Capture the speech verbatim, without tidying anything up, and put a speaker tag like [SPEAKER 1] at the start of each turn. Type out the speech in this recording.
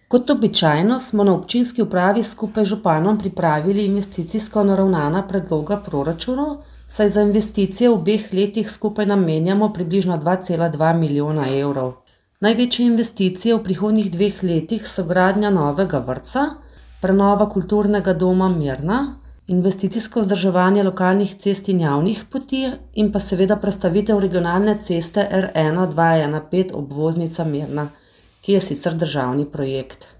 [SPEAKER 1] Kot običajno smo na občinski upravi skupaj z županom pripravili investicijsko naravnana predloga proračunov, saj za investicije v obeh letih skupaj namenjamo približno dva cela dva milijona evrov. Največje investicije v prihodnjih dveh letih so gradnja novega vrtca, prenova kulturnega doma Mirna, investicijsko vzdrževanje lokalnih cest in javnih poti in pa seveda prestavitev regionalne ceste R ena dva ena pet obvoznica Mirna, ki je sicer državni projekt.